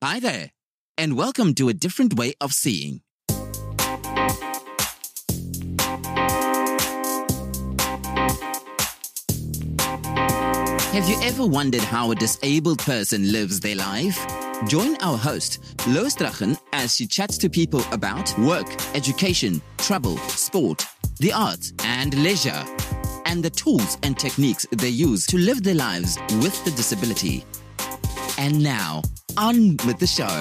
Hi there, and welcome to A Different Way of Seeing. Have you ever wondered how a disabled person lives their life? Join our host, Lois Drachen, as she chats to people about work, education, travel, sport, the arts, and leisure, and the tools and techniques they use to live their lives with the disability. And now, on with the show.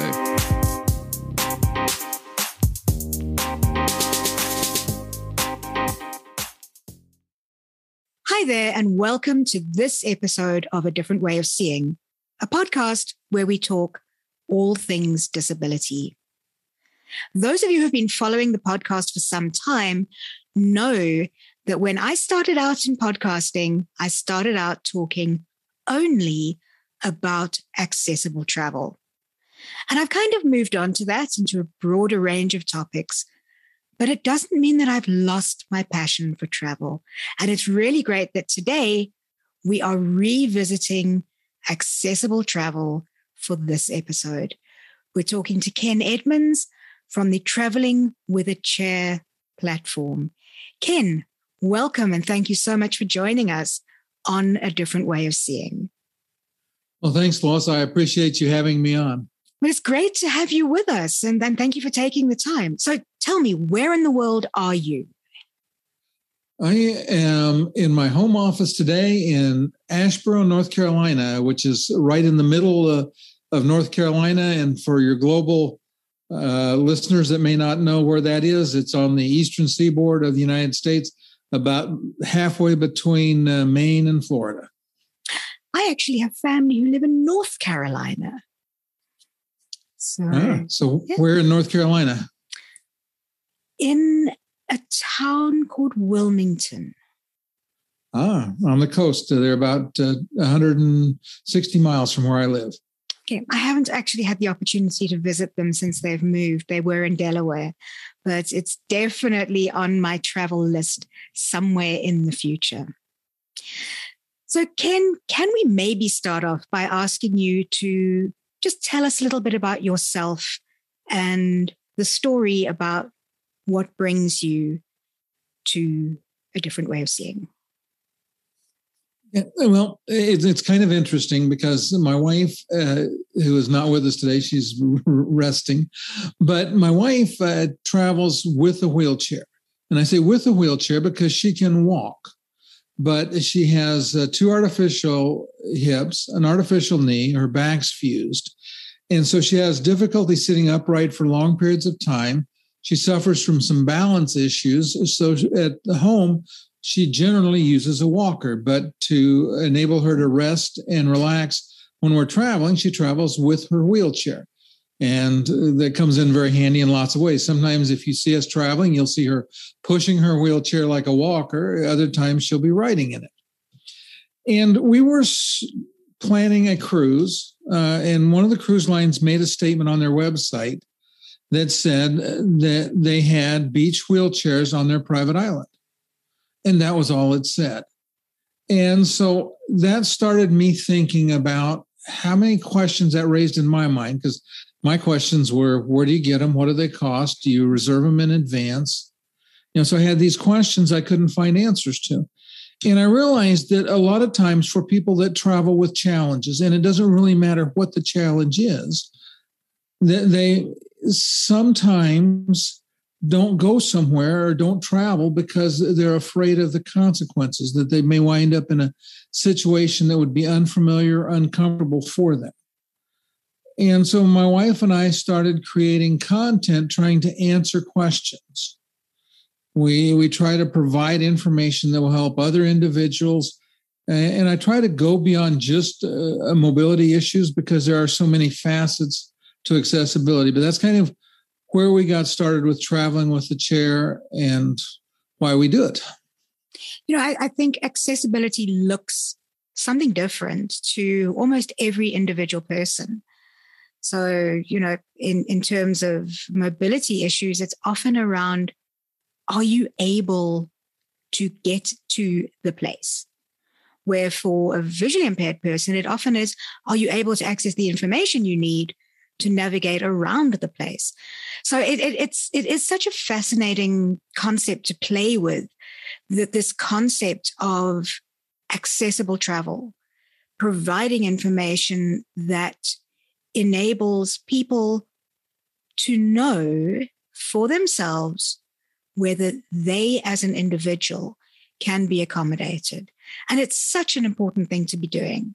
Hi there, and welcome to this episode of A Different Way of Seeing, a podcast where we talk all things disability. Those of you who have been following the podcast for some time know that when I started out in podcasting, I started out talking only about accessible travel. And I've kind of moved on to that into a broader range of topics, but it doesn't mean that I've lost my passion for travel. And it's really great that today we are revisiting accessible travel for this episode. We're talking to Ken Edmonds from the Traveling with a Chair platform. Ken, welcome, and thank you so much for joining us on A Different Way of Seeing. Well, thanks, Lois. I appreciate you having me on. Well, it's great to have you with us, and thank you for taking the time. So tell me, where in the world are you? I am in my home office today in Asheboro, North Carolina, which is right in the middle of North Carolina. And for your global listeners that may not know where that is, it's on the eastern seaboard of the United States, about halfway between Maine and Florida. I actually have family who live in North Carolina. So yeah. Where in North Carolina? In a town called Wilmington. On the coast. They're about 160 miles from where I live. Okay. I haven't actually had the opportunity to visit them since they've moved. They were in Delaware, but it's definitely on my travel list somewhere in the future. So Ken, can we maybe start off by asking you to just tell us a little bit about yourself and the story about what brings you to A Different Way of Seeing? Yeah, well, it's kind of interesting because my wife, who is not with us today, she's resting, but my wife travels with a wheelchair. And I say with a wheelchair because she can walk. But she has two artificial hips, an artificial knee, her back's fused. And so she has difficulty sitting upright for long periods of time. She suffers from some balance issues. So at home, she generally uses a walker. But to enable her to rest and relax when we're traveling, she travels with her wheelchair. And that comes in very handy in lots of ways. Sometimes if you see us traveling, you'll see her pushing her wheelchair like a walker. Other times she'll be riding in it. And we were planning a cruise, and one of the cruise lines made a statement on their website that said that they had beach wheelchairs on their private island. And that was all it said. And so that started me thinking about how many questions that raised in my mind, because my questions were, where do you get them? What do they cost? Do you reserve them in advance? So I had these questions I couldn't find answers to. And I realized that a lot of times for people that travel with challenges, and it doesn't really matter what the challenge is, that they sometimes don't go somewhere or don't travel because they're afraid of the consequences, that they may wind up in a situation that would be unfamiliar, uncomfortable for them. And so my wife and I started creating content trying to answer questions. We try to provide information that will help other individuals. And I try to go beyond just mobility issues because there are so many facets to accessibility. But that's kind of where we got started with Traveling with the Chair and why we do it. I think accessibility looks something different to almost every individual person. So, in terms of mobility issues, it's often around, are you able to get to the place? Where for a visually impaired person, it often is, are you able to access the information you need navigate around the place. So it is such a fascinating concept to play with, that this concept of accessible travel, providing information that enables people to know for themselves whether they as an individual can be accommodated. And it's such an important thing to be doing.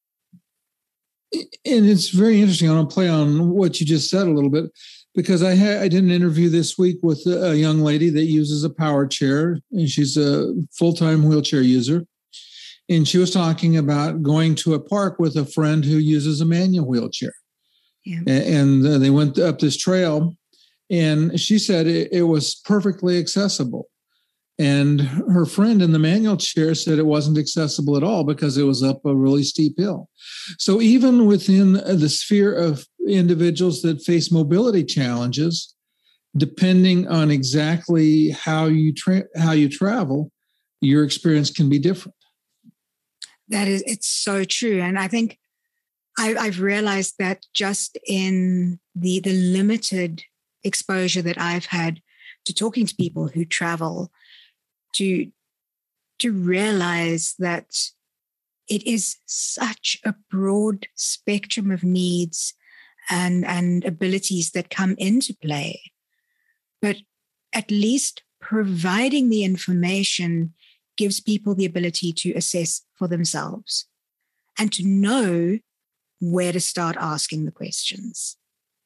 And it's very interesting. I want to play on what you just said a little bit, because I did an interview this week with a young lady that uses a power chair, and she's a full-time wheelchair user. And she was talking about going to a park with a friend who uses a manual wheelchair. Yeah. And they went up this trail, and she said it was perfectly accessible. And her friend in the manual chair said it wasn't accessible at all because it was up a really steep hill. So even within the sphere of individuals that face mobility challenges, depending on exactly how you travel, your experience can be different. It's so true. And I think I've realized that just in the limited exposure that I've had to talking to people who travel, to realize that it is such a broad spectrum of needs and abilities that come into play. But at least providing the information gives people the ability to assess for themselves and to know where to start asking the questions.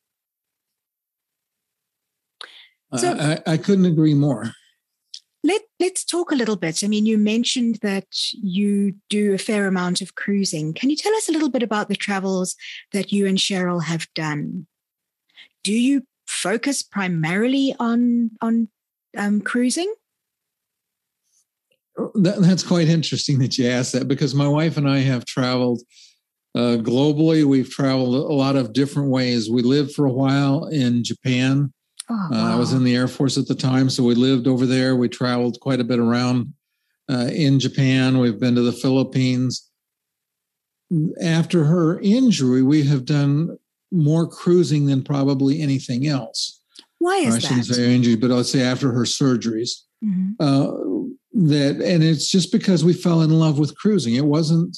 So, I couldn't agree more. Let's talk a little bit. I mean, you mentioned that you do a fair amount of cruising. Can you tell us a little bit about the travels that you and Cheryl have done? Do you focus primarily on cruising? That's quite interesting that you asked that, because my wife and I have traveled globally. We've traveled a lot of different ways. We lived for a while in Japan. Oh, wow. I was in the Air Force at the time, so we lived over there. We traveled quite a bit around in Japan. We've been to the Philippines. After her injury, we have done more cruising than probably anything else. Why is that? I shouldn't say injury, but I'll say after her surgeries. Mm-hmm. And it's just because we fell in love with cruising. It wasn't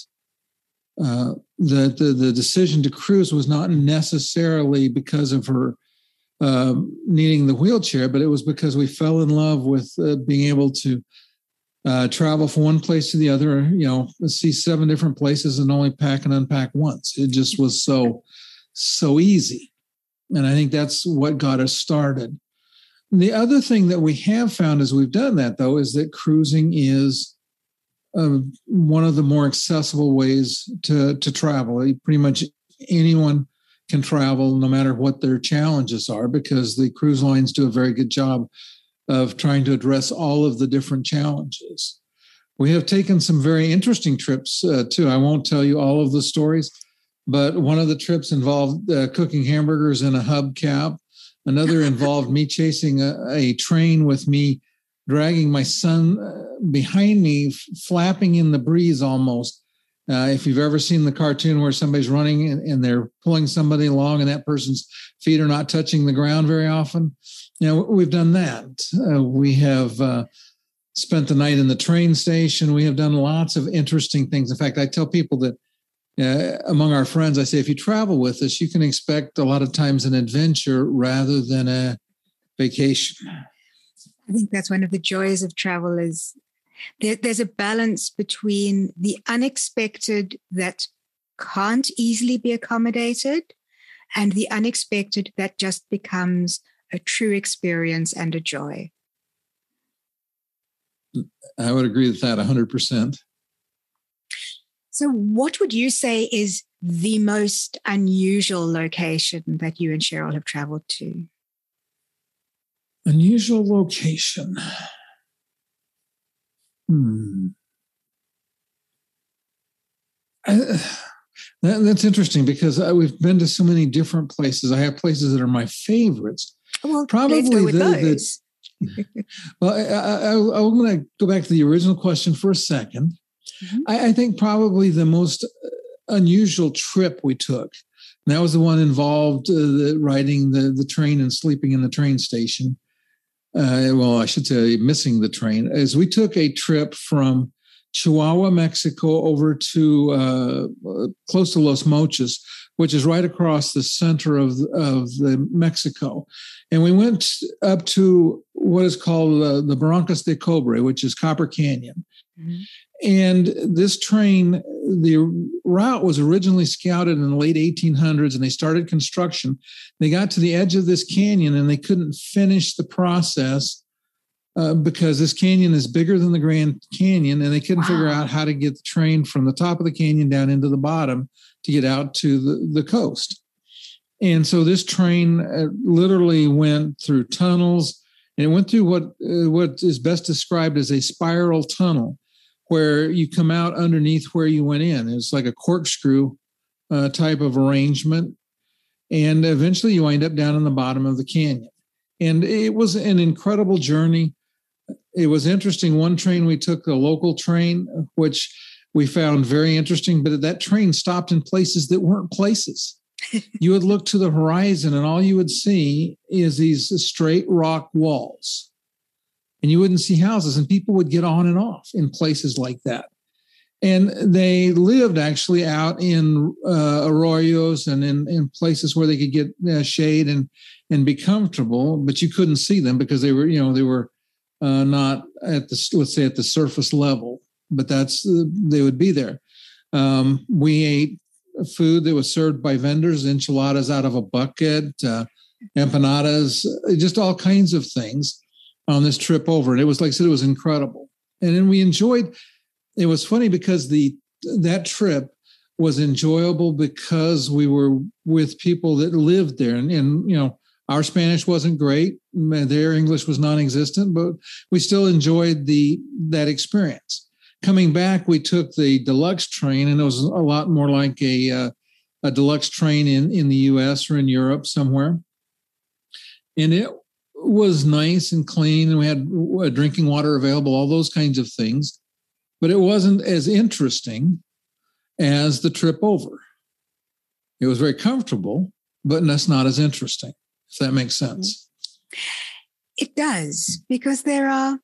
the decision to cruise was not necessarily because of her needing the wheelchair, but it was because we fell in love with being able to travel from one place to the other, see 7 different places and only pack and unpack once. It just was so easy. And I think that's what got us started. The other thing that we have found as we've done that, though, is that cruising is one of the more accessible ways to travel. Pretty much anyone can travel no matter what their challenges are, because the cruise lines do a very good job of trying to address all of the different challenges. We have taken some very interesting trips too. I won't tell you all of the stories, but one of the trips involved cooking hamburgers in a hubcap. Another involved me chasing a train with me dragging my son behind me, flapping in the breeze almost. If you've ever seen the cartoon where somebody's running and they're pulling somebody along and that person's feet are not touching the ground very often, we've done that. We have spent the night in the train station. We have done lots of interesting things. In fact, I tell people that among our friends, I say, if you travel with us, you can expect a lot of times an adventure rather than a vacation. I think that's one of the joys of travel is there's a balance between the unexpected that can't easily be accommodated and the unexpected that just becomes a true experience and a joy. I would agree with that 100%. So what would you say is the most unusual location that you and Cheryl have traveled to? Unusual location. That's interesting because we've been to so many different places. I have places that are my favorites. Well, probably let's go with those. Well, I'm going to go back to the original question for a second. Mm-hmm. I think probably the most unusual trip we took And that was the one involved riding the train and sleeping in the train station. Well, I should say missing the train. As we took a trip from Chihuahua, Mexico, over to close to Los Mochis, which is right across the center of the Mexico. And we went up to what is called the Barrancas de Cobre, which is Copper Canyon. Mm-hmm. And this train, the route was originally scouted in the late 1800s, and they started construction. They got to the edge of this canyon, and they couldn't finish the process because this canyon is bigger than the Grand Canyon, and they couldn't figure out how to get the train from the top of the canyon down into the bottom to get out to the coast. And so this train literally went through tunnels, and it went through what is best described as a spiral tunnel, where you come out underneath where you went in. It's like a corkscrew type of arrangement. And eventually you wind up down in the bottom of the canyon. And it was an incredible journey. It was interesting. One train we took, a local train, which we found very interesting, but that train stopped in places that weren't places. You would look to the horizon and all you would see is these straight rock walls. And you wouldn't see houses, and people would get on and off in places like that. And they lived actually out in arroyos and in places where they could get shade and be comfortable, but you couldn't see them because they were not at let's say at the surface level, but they would be there. We ate food that was served by vendors, enchiladas out of a bucket, empanadas, just all kinds of things on this trip over. And it was, like I said, it was incredible. And then we enjoyed, it was funny because that trip was enjoyable because we were with people that lived there. And our Spanish wasn't great. Their English was non-existent, but we still enjoyed that experience. Coming back, we took the deluxe train, and it was a lot more like a deluxe train in the US or in Europe somewhere. And it was nice and clean, and we had drinking water available, all those kinds of things. But it wasn't as interesting as the trip over. It was very comfortable, but that's not as interesting, if that makes sense. It does, because there's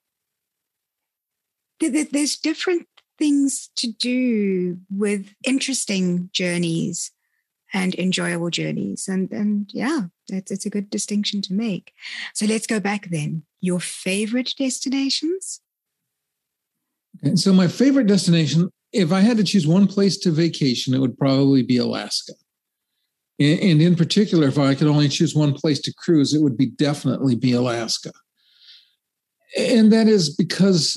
different things to do with interesting journeys and enjoyable journeys. And yeah, it's a good distinction to make. So let's go back then. Your favorite destinations? Okay, so my favorite destination, if I had to choose one place to vacation, it would probably be Alaska. And in particular, if I could only choose one place to cruise, it would definitely be Alaska. And that is because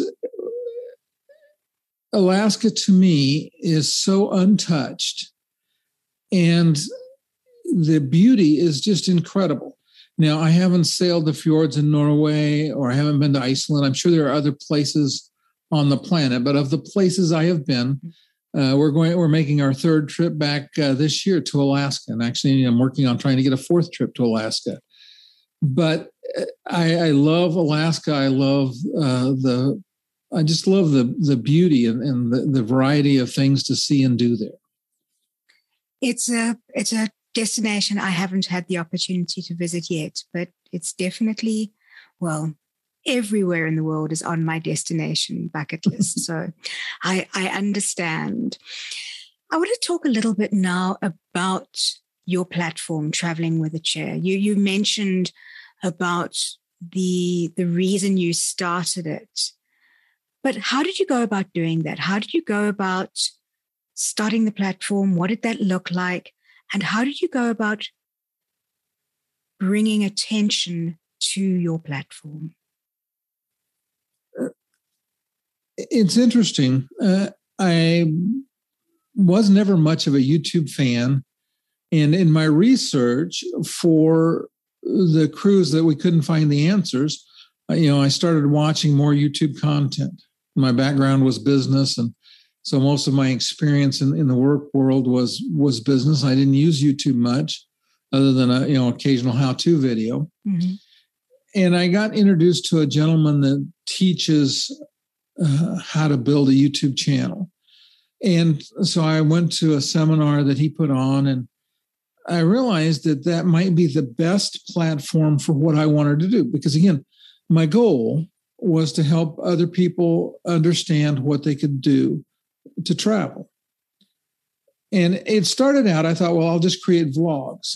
Alaska to me is so untouched. And the beauty is just incredible. Now, I haven't sailed the fjords in Norway, or I haven't been to Iceland. I'm sure there are other places on the planet, but of the places I have been, we're making our third trip back this year to Alaska. And actually, I'm working on trying to get a fourth trip to Alaska. But I love Alaska. I love I just love the beauty and the variety of things to see and do there. It's a destination I haven't had the opportunity to visit yet, but it's definitely, everywhere in the world is on my destination bucket list. So I understand. I want to talk a little bit now about your platform, Traveling with a Chair. You mentioned about the reason you started it, but how did you go about doing that? How did you go about starting the platform? What did that look like? And how did you go about bringing attention to your platform? It's interesting. I was never much of a YouTube fan. And in my research for the cruise that we couldn't find the answers, I started watching more YouTube content. My background was business, and so most of my experience in the work world was business. I didn't use YouTube much, other than occasional how-to video. Mm-hmm. And I got introduced to a gentleman that teaches how to build a YouTube channel. And so I went to a seminar that he put on, and I realized that that might be the best platform for what I wanted to do. Because again, my goal was to help other people understand what they could do to travel. And it started out, I thought, well, I'll just create vlogs.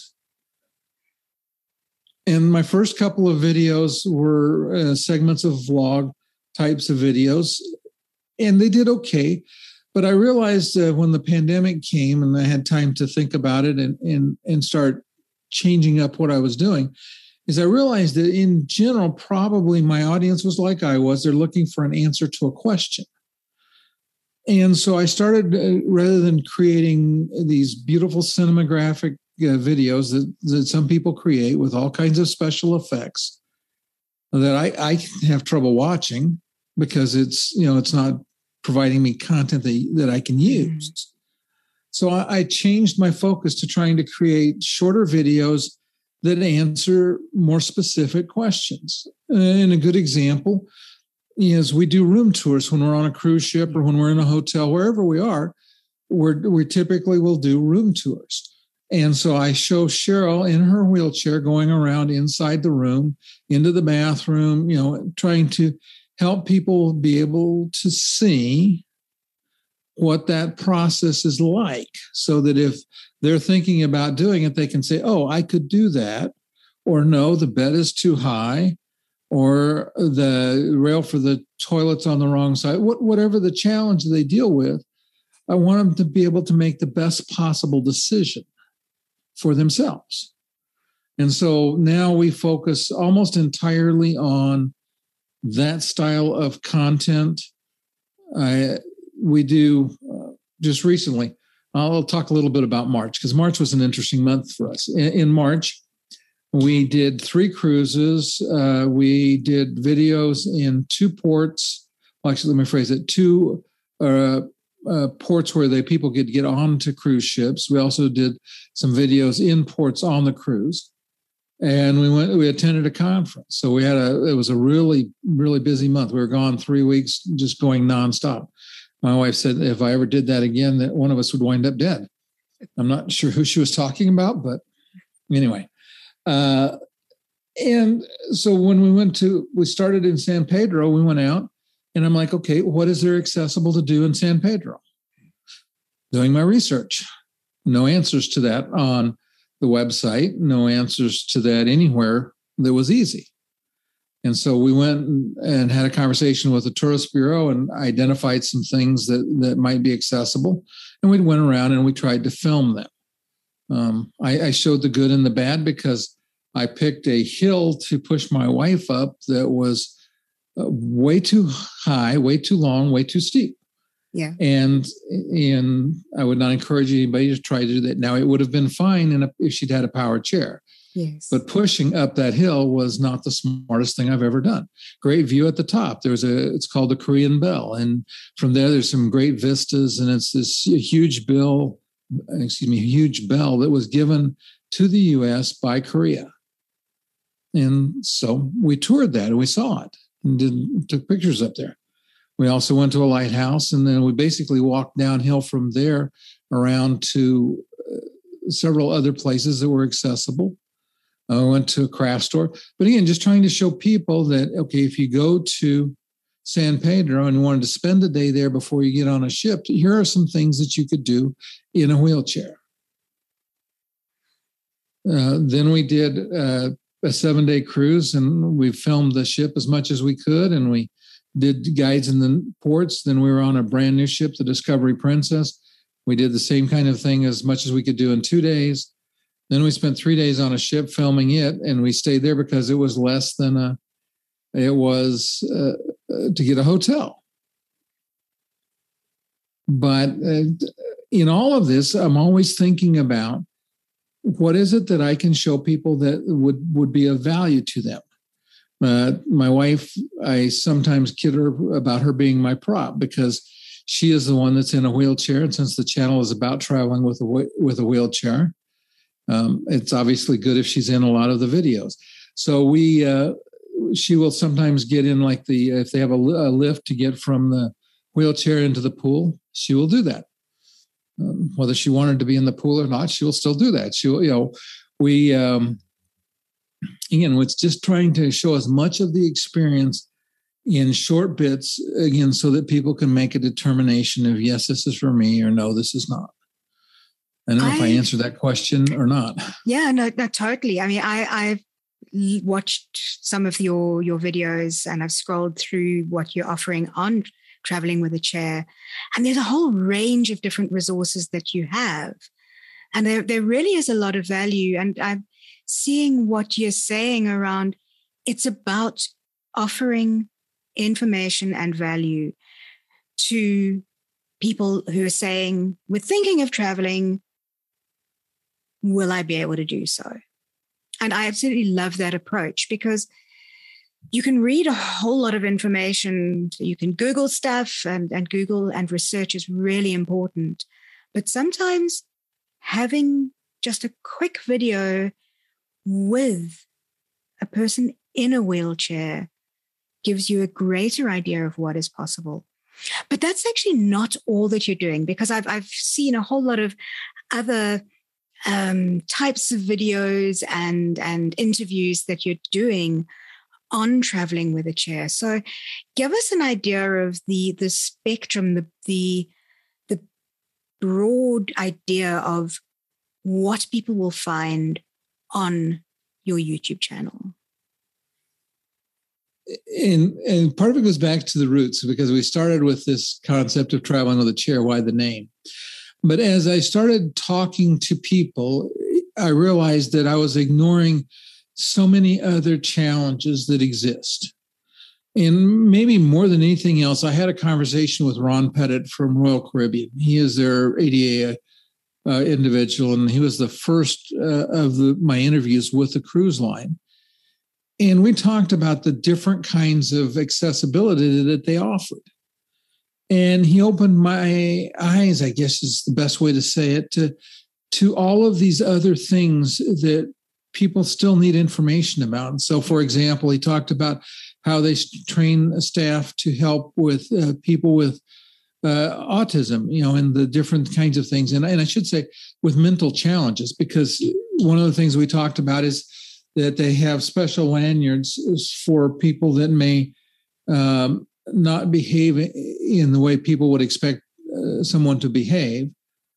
And my first couple of videos were segments of vlog types of videos, and they did okay. But I realized when the pandemic came and I had time to think about it and start changing up what I was doing, is I realized that in general, probably my audience was like I was. They're looking for an answer to a question. And so I started, rather than creating these beautiful cinematographic videos that some people create with all kinds of special effects that I have trouble watching because it's not providing me content that I can use. So I changed my focus to trying to create shorter videos that answer more specific questions. And a good example is we do room tours when we're on a cruise ship or when we're in a hotel, wherever we are, we typically will do room tours. And so I show Cheryl in her wheelchair going around inside the room, into the bathroom, trying to help people be able to see what that process is like, so that if they're thinking about doing it, they can say, oh, I could do that, or no, the bed is too high, or the rail for the toilet's on the wrong side. Whatever the challenge they deal with, I want them to be able to make the best possible decision for themselves. And so now we focus almost entirely on that style of content. We do just recently, I'll talk a little bit about March, because March was an interesting month for us. In March, we did 3 cruises. We did videos in 2 ports. Well, actually, let me phrase it. 2 ports where people could get onto cruise ships. We also did some videos in ports on the cruise. And we attended a conference. So it was a really, really busy month. We were gone 3 weeks, just going nonstop. My wife said if I ever did that again, that one of us would wind up dead. I'm not sure who she was talking about, but anyway. And so when we started in San Pedro, we went out and I'm like, okay, what is there accessible to do in San Pedro? Doing my research. No answers to that on the website, no answers to that anywhere that was easy. And so we went and had a conversation with the tourist bureau and identified some things that might be accessible. And we went around and we tried to film them. I showed the good and the bad because I picked a hill to push my wife up that was way too high, way too long, way too steep. Yeah. And I would not encourage anybody to try to do that. Now, it would have been fine if she'd had a power chair. Yes. But pushing up that hill was not the smartest thing I've ever done. Great view at the top. It's called the Korean Bell. And from there's some great vistas, and it's this huge bell that was given to the U.S. by Korea. And so we toured that and we saw it and took pictures up there. We also went to a lighthouse, and then we basically walked downhill from there around to several other places that were accessible. I went to a craft store. But again, just trying to show people that, okay, if you go to San Pedro and you wanted to spend a day there before you get on a ship, here are some things that you could do in a wheelchair. Then we did a 7-day cruise, and we filmed the ship as much as we could, and we did guides in the ports. Then we were on a brand new ship, the Discovery Princess. We did the same kind of thing as much as we could do in 2 days. Then we spent 3 days on a ship filming it, and we stayed there because it was less than to get a hotel. But in all of this, I'm always thinking about what is it that I can show people that would be of value to them. My wife, I sometimes kid her about her being my prop because she is the one that's in a wheelchair. And since the channel is about traveling with a wheelchair, it's obviously good if she's in a lot of the videos. So she will sometimes get in if they have a lift to get from the wheelchair into the pool, she will do that. Whether she wanted to be in the pool or not, she will still do that. Again, it's just trying to show as much of the experience in short bits, again, so that people can make a determination of, yes, this is for me, or no, this is not. I don't know if I answered that question or not. Yeah, no, totally. I mean, I've watched some of your videos, and I've scrolled through what you're offering on Traveling with a Chair. And there's a whole range of different resources that you have. And there really is a lot of value. And I'm seeing what you're saying around, it's about offering information and value to people who are saying, we're thinking of traveling, will I be able to do so? And I absolutely love that approach, because you can read a whole lot of information. You can Google stuff, and Google and research is really important. But sometimes having just a quick video with a person in a wheelchair gives you a greater idea of what is possible. But that's actually not all that you're doing, because I've seen a whole lot of other types of videos and interviews that you're doing on Traveling with a Chair. So give us an idea of the spectrum, the broad idea of what people will find on your YouTube channel. And part of it goes back to the roots, because we started with this concept of traveling with a chair. Why the name? But as I started talking to people, I realized that I was ignoring so many other challenges that exist. And maybe more than anything else, I had a conversation with Ron Pettit from Royal Caribbean. He is their ADA individual, and he was the first of my interviews with the cruise line. And we talked about the different kinds of accessibility that they offered. And he opened my eyes, I guess is the best way to say it, to all of these other things that people still need information about. And so, for example, he talked about how they train staff to help with people with autism, and the different kinds of things. And I should say with mental challenges, because one of the things we talked about is that they have special lanyards for people that may not behave in the way people would expect someone to behave.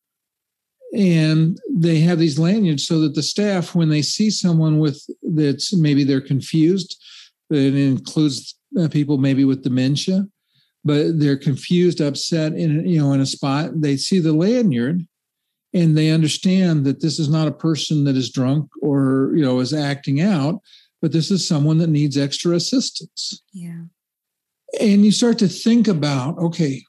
And they have these lanyards so that the staff, when they see someone that's maybe they're confused, it includes people maybe with dementia, but they're confused, upset in a spot, they see the lanyard and they understand that this is not a person that is drunk or, is acting out, but this is someone that needs extra assistance. Yeah. And you start to think about, okay,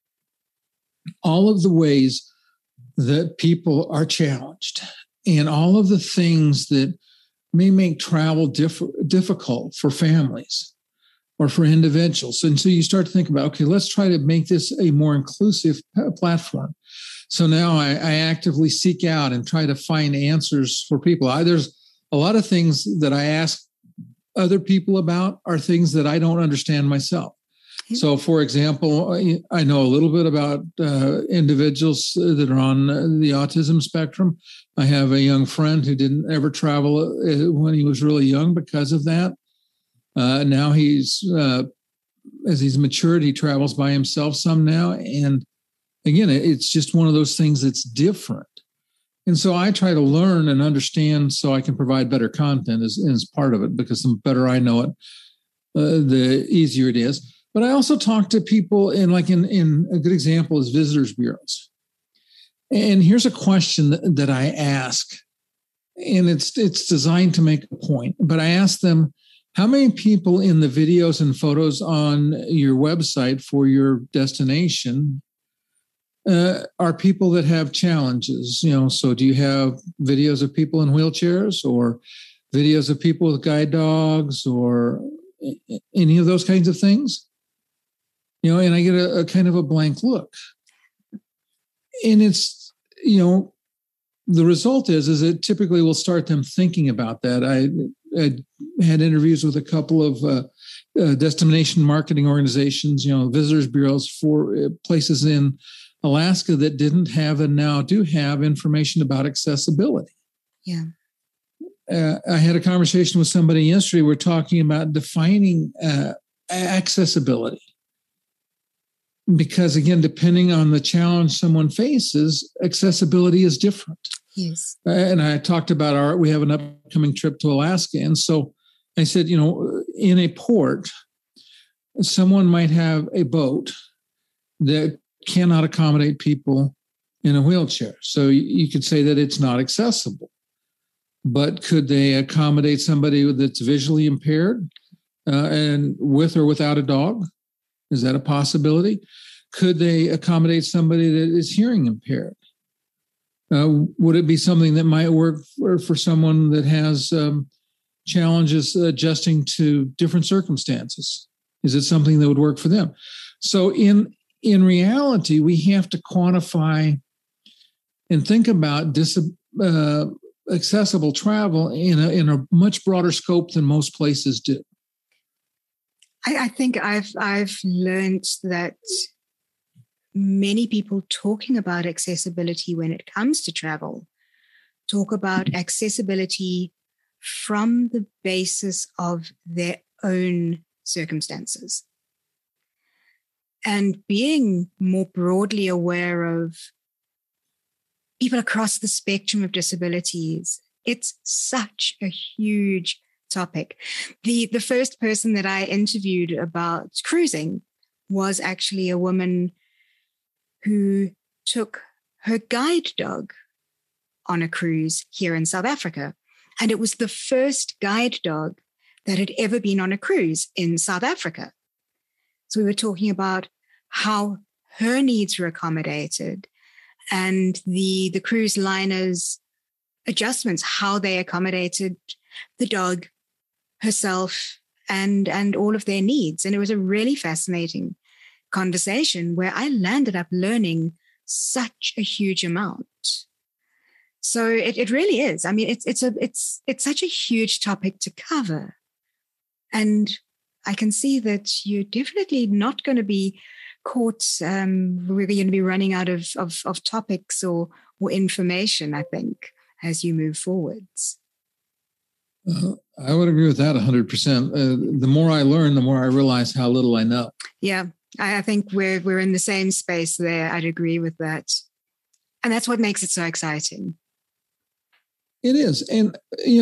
all of the ways that people are challenged and all of the things that may make travel difficult for families or for individuals. And so you start to think about, okay, let's try to make this a more inclusive platform. So now I actively seek out and try to find answers for people. There's a lot of things that I ask other people about are things that I don't understand myself. So, for example, I know a little bit about individuals that are on the autism spectrum. I have a young friend who didn't ever travel when he was really young because of that. Now as he's matured, he travels by himself some now. And again, it's just one of those things that's different. And so I try to learn and understand so I can provide better content as part of it, because the better I know it, the easier it is. But I also talk to people in a good example is visitors bureaus. And here's a question that I ask, and it's designed to make a point. But I ask them, how many people in the videos and photos on your website for your destination are people that have challenges? So do you have videos of people in wheelchairs or videos of people with guide dogs or any of those kinds of things? And I get a kind of a blank look. And it's, the result is it typically will start them thinking about that. I had interviews with a couple of destination marketing organizations, visitors bureaus for places in Alaska that didn't have and now do have information about accessibility. Yeah. I had a conversation with somebody yesterday. We're talking about defining accessibility. Because again, depending on the challenge someone faces, accessibility is different. Yes. And I talked about we have an upcoming trip to Alaska. And so I said, in a port, someone might have a boat that cannot accommodate people in a wheelchair. So you could say that it's not accessible. But could they accommodate somebody that's visually impaired and with or without a dog? Is that a possibility? Could they accommodate somebody that is hearing impaired? Would it be something that might work for someone that has challenges adjusting to different circumstances? Is it something that would work for them? So in reality, we have to quantify and think about accessible travel in a much broader scope than most places do. I think I've learned that many people talking about accessibility when it comes to travel talk about accessibility from the basis of their own circumstances. And being more broadly aware of people across the spectrum of disabilities, it's such a huge topic. The first person that I interviewed about cruising was actually a woman who took her guide dog on a cruise here in South Africa. And it was the first guide dog that had ever been on a cruise in South Africa. So we were talking about how her needs were accommodated and the cruise liners' adjustments, how they accommodated the dog, herself, and all of their needs. And it was a really fascinating conversation where I landed up learning such a huge amount. So it really is. I mean, it's such a huge topic to cover. And I can see that you're definitely not going to be caught. We're going to be running out of topics or information, I think, as you move forwards. I would agree with that 100%. The more I learn, the more I realize how little I know. Yeah, I think we're in the same space there. I'd agree with that. And that's what makes it so exciting. It is. And,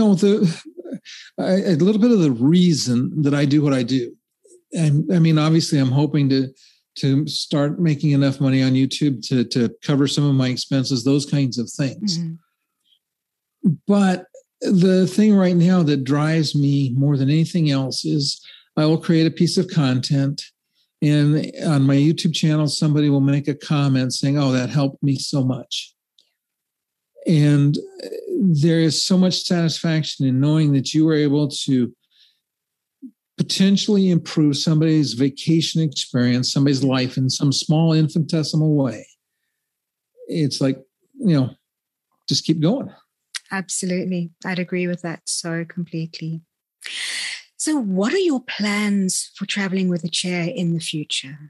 a little bit of the reason that I do what I do. And I mean, obviously, I'm hoping to start making enough money on YouTube to cover some of my expenses, those kinds of things. Mm-hmm. But the thing right now that drives me more than anything else is I will create a piece of content, and on my YouTube channel, somebody will make a comment saying, "Oh, that helped me so much." And there is so much satisfaction in knowing that you were able to potentially improve somebody's vacation experience, somebody's life in some small infinitesimal way. It's like, just keep going. Absolutely. I'd agree with that so completely. So what are your plans for traveling with a chair in the future?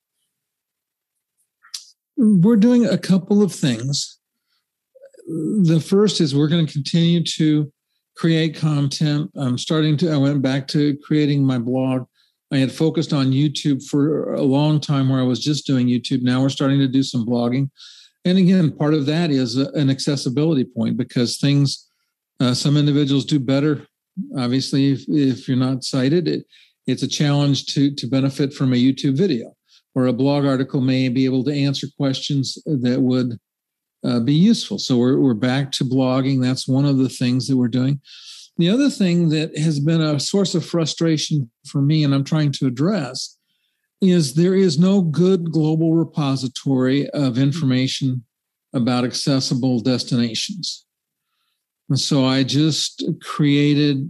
We're doing a couple of things. The first is we're going to continue to create content. I went back to creating my blog. I had focused on YouTube for a long time where I was just doing YouTube. Now we're starting to do some blogging. And again, part of that is an accessibility point because some individuals do better. Obviously, if you're not sighted, it's a challenge to benefit from a YouTube video, or a blog article may be able to answer questions that would be useful. So we're back to blogging. That's one of the things that we're doing. The other thing that has been a source of frustration for me, and I'm trying to address, is there is no good global repository of information about accessible destinations. And so I just created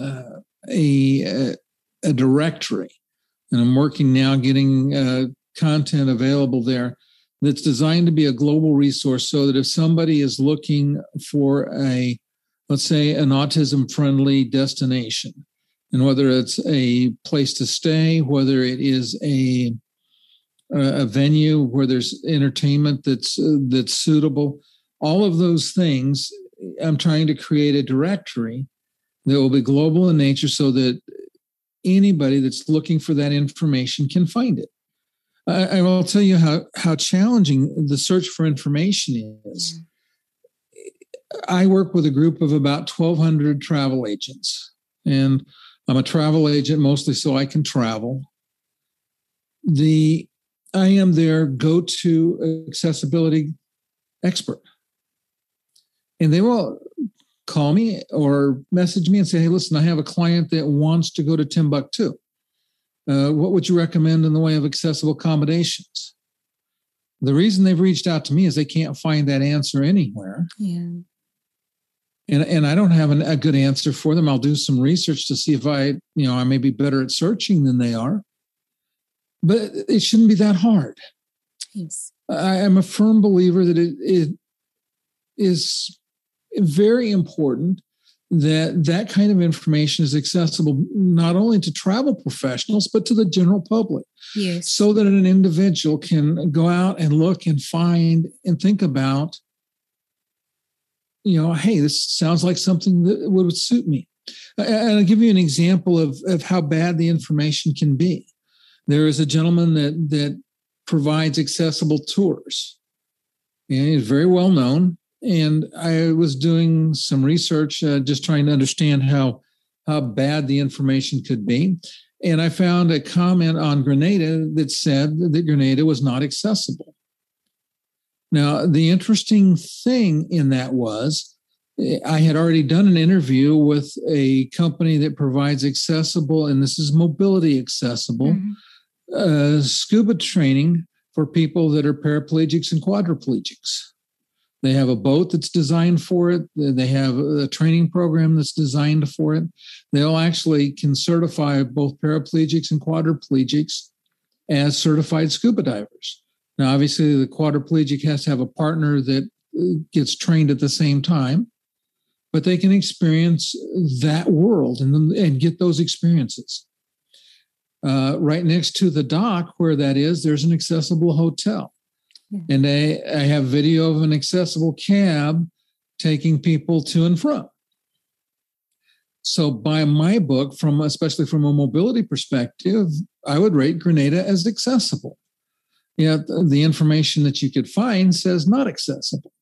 a directory, and I'm working now getting content available there that's designed to be a global resource so that if somebody is looking for let's say, an autism-friendly destination, and whether it's a place to stay, whether it is a a venue where there's entertainment that's suitable. All of those things, I'm trying to create a directory that will be global in nature so that anybody that's looking for that information can find it. I will tell you how challenging the search for information is. I work with a group of about 1,200 travel agents, and I'm a travel agent mostly so I can travel. I am their go-to accessibility expert. And they will call me or message me and say, hey, listen, I have a client that wants to go to Timbuktu. What would you recommend in the way of accessible accommodations? The reason they've reached out to me is they can't find that answer anywhere. Yeah. And I don't have a good answer for them. I'll do some research to see if I may be better at searching than they are. But it shouldn't be that hard. Yes. I am a firm believer that it is very important that kind of information is accessible not only to travel professionals, but to the general public. Yes. So that an individual can go out and look and find and think about, hey, this sounds like something that would suit me. And I'll give you an example of how bad the information can be. There is a gentleman that provides accessible tours, and he's very well known. And I was doing some research, just trying to understand how bad the information could be. And I found a comment on Grenada that said that Grenada was not accessible. Now, the interesting thing in that was I had already done an interview with a company that provides accessible, and this is mobility accessible, scuba training for people that are paraplegics and quadriplegics. They have a boat that's designed for it. They have a training program that's designed for it. They'll actually can certify both paraplegics and quadriplegics as certified scuba divers. Now, obviously, the quadriplegic has to have a partner that gets trained at the same time, but they can experience that world and get those experiences. Right next to the dock where that is, there's an accessible hotel. And I have video of an accessible cab taking people to and from. So by my book, especially from a mobility perspective, I would rate Grenada as accessible. Yet the information that you could find says not accessible.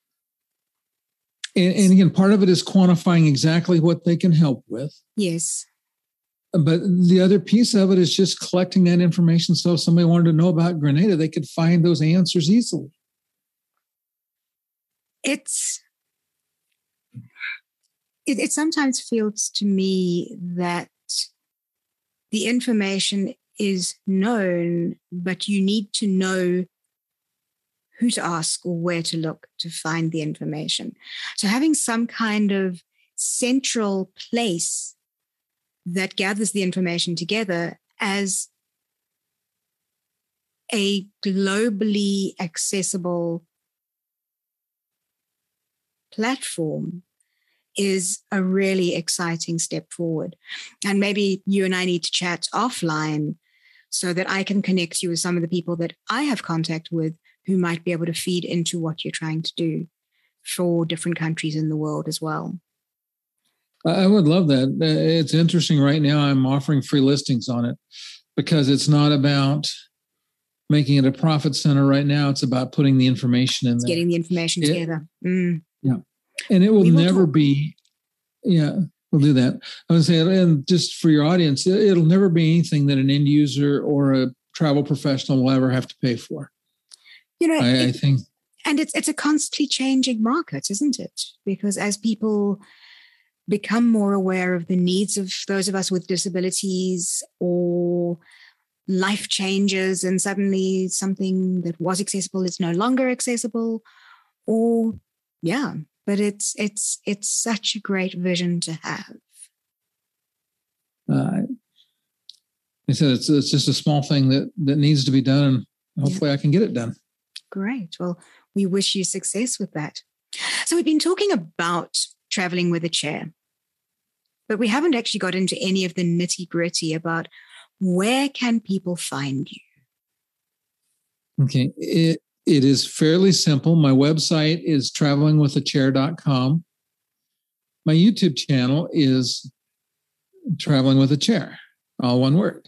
And again, part of it is quantifying exactly what they can help with. Yes. But the other piece of it is just collecting that information. So if somebody wanted to know about Grenada, they could find those answers easily. It sometimes feels to me that the information is known, but you need to know who to ask or where to look to find the information. So having some kind of central place that gathers the information together as a globally accessible platform is a really exciting step forward. And maybe you and I need to chat offline so that I can connect you with some of the people that I have contact with who might be able to feed into what you're trying to do for different countries in the world as well. I would love that. It's interesting right now. I'm offering free listings on it because it's not about making it a profit center right now. It's about putting the information in there. Getting the information together. Yeah. And it will never be, we'll do that. I would say, and just for your audience, it'll never be anything that an end user or a travel professional will ever have to pay for. I think. And it's a constantly changing market, isn't it? Because as people become more aware of the needs of those of us with disabilities or life changes, and suddenly something that was accessible is no longer accessible, but it's such a great vision to have. I said it's just a small thing that needs to be done, and hopefully I can get it done. Great. Well, we wish you success with that. So we've been talking about traveling with a chair, but we haven't actually got into any of the nitty-gritty about where can people find you? Okay. It is fairly simple. My website is travelingwithachair.com. My YouTube channel is Traveling with a Chair, all one word.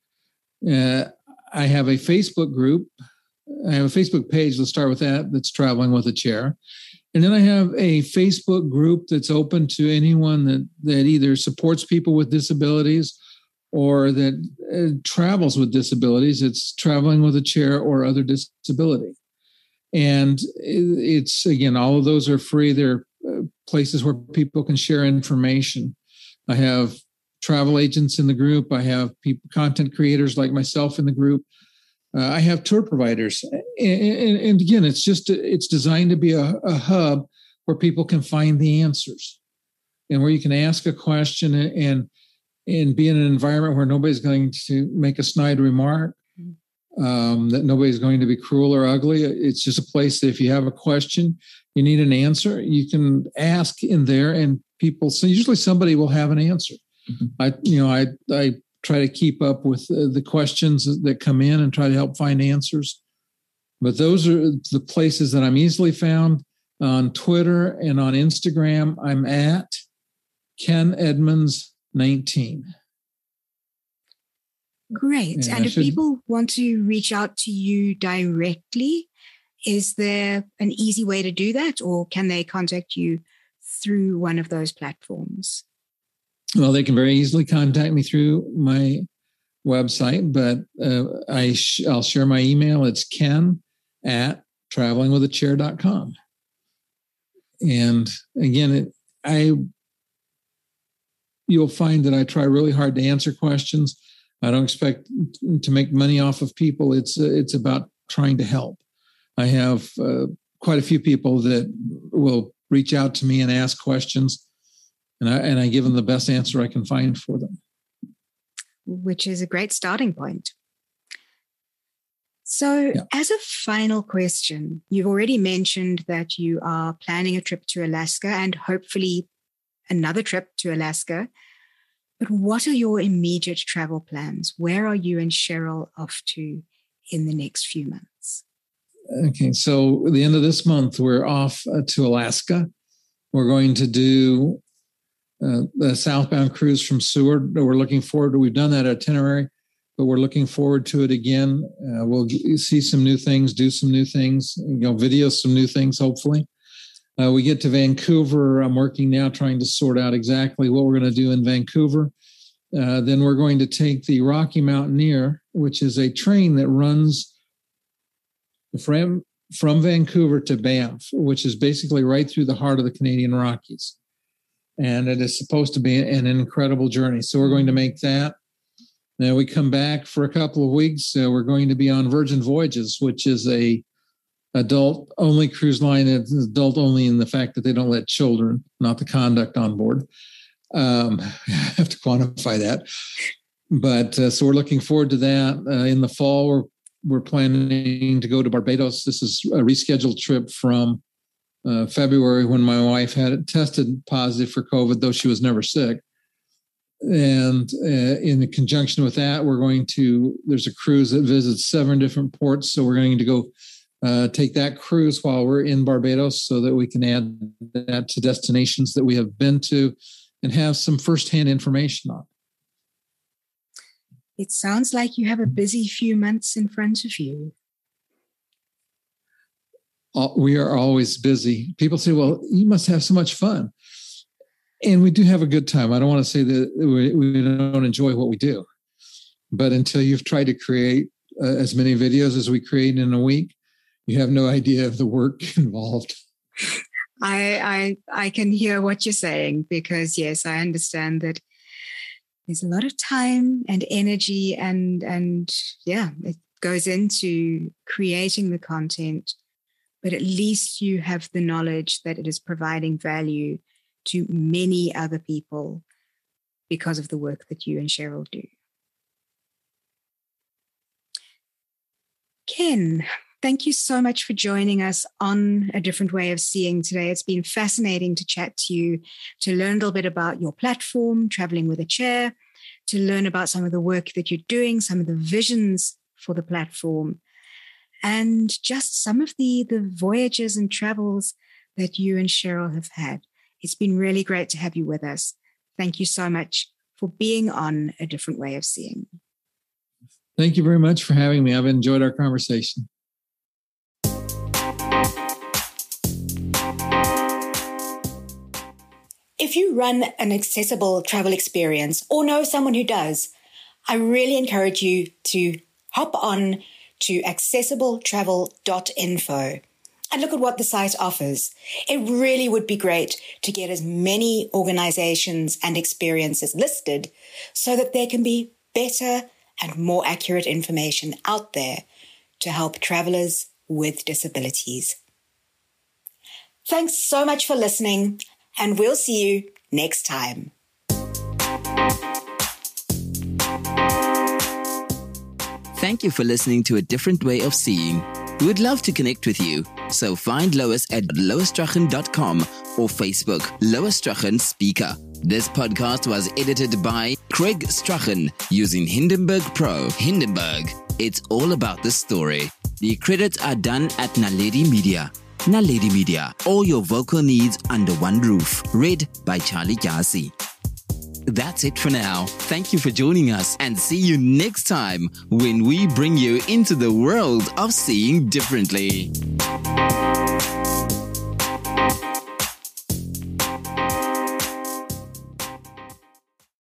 I have a Facebook group. I have a Facebook page. Let's start with that. That's Traveling with a Chair. And then I have a Facebook group that's open to anyone that either supports people with disabilities or that travels with disabilities. It's Traveling with a Chair or Other Disability. And it's, again, all of those are free. They're places where people can share information. I have travel agents in the group. I have content creators like myself in the group. I have tour providers. And again, it's designed to be a hub where people can find the answers and where you can ask a question and be in an environment where nobody's going to make a snide remark, that nobody's going to be cruel or ugly. It's just a place that if you have a question, you need an answer, you can ask in there, and so usually somebody will have an answer. Mm-hmm. I try to keep up with the questions that come in and try to help find answers. But those are the places that I'm easily found. On Twitter and on Instagram, I'm at Ken Edmonds 19. Great. And if people want to reach out to you directly, is there an easy way to do that, or can they contact you through one of those platforms? Well, they can very easily contact me through my website, but I'll share my email. It's ken@travelingwithachair.com. And again, you'll find that I try really hard to answer questions. I don't expect to make money off of people. It's about trying to help. I have quite a few people that will reach out to me and ask questions, and I give them the best answer I can find for them. Which is a great starting point. So As a final question, you've already mentioned that you are planning a trip to Alaska and hopefully another trip to Alaska. But what are your immediate travel plans? Where are you and Cheryl off to in the next few months? Okay, so at the end of this month, we're off to Alaska. We're going to do the southbound cruise from Seward. We're looking forward to. We've done that itinerary, but we're looking forward to it again. We'll see some new things, do some new things, video some new things, hopefully. We get to Vancouver. I'm working now trying to sort out exactly what we're going to do in Vancouver. Then we're going to take the Rocky Mountaineer, which is a train that runs from Vancouver to Banff, which is basically right through the heart of the Canadian Rockies. And it is supposed to be an incredible journey. So we're going to make that. Now we come back for a couple of weeks. We're going to be on Virgin Voyages, which is a adult-only cruise line. It's adult-only in the fact that they don't let children, not the conduct, on board. I have to quantify that. But so we're looking forward to that. In the fall, we're planning to go to Barbados. This is a rescheduled trip from February when my wife had it tested positive for COVID, though she was never sick. And in conjunction with that, there's a cruise that visits 7 different ports. So we're going to go take that cruise while we're in Barbados so that we can add that to destinations that we have been to and have some firsthand information on. It sounds like you have a busy few months in front of you. We are always busy. People say, well, you must have so much fun. And we do have a good time. I don't want to say that we don't enjoy what we do. But until you've tried to create as many videos as we create in a week, you have no idea of the work involved. I can hear what you're saying because, yes, I understand that there's a lot of time and energy and it goes into creating the content, but at least you have the knowledge that it is providing value to many other people because of the work that you and Cheryl do. Ken, thank you so much for joining us on A Different Way of Seeing today. It's been fascinating to chat to you, to learn a little bit about your platform, Traveling with a Chair, to learn about some of the work that you're doing, some of the visions for the platform. and just some of the voyages and travels that you and Cheryl have had. It's been really great to have you with us. Thank you so much for being on A Different Way of Seeing. Thank you very much for having me. I've enjoyed our conversation. If you run an accessible travel experience or know someone who does, I really encourage you to hop on to accessibletravel.info and look at what the site offers. It really would be great to get as many organizations and experiences listed so that there can be better and more accurate information out there to help travelers with disabilities. Thanks so much for listening, and we'll see you next time. Thank you for listening to A Different Way of Seeing. We would love to connect with you, so find Lois at loisstrachan.com or Facebook, Lois Strachan Speaker. This podcast was edited by Craig Strachan using Hindenburg Pro. Hindenburg, it's all about the story. The credits are done at Naledi Media. Naledi Media, all your vocal needs under one roof. Read by Charlie Gyasi. That's it for now. Thank you for joining us, and see you next time when we bring you into the world of seeing differently.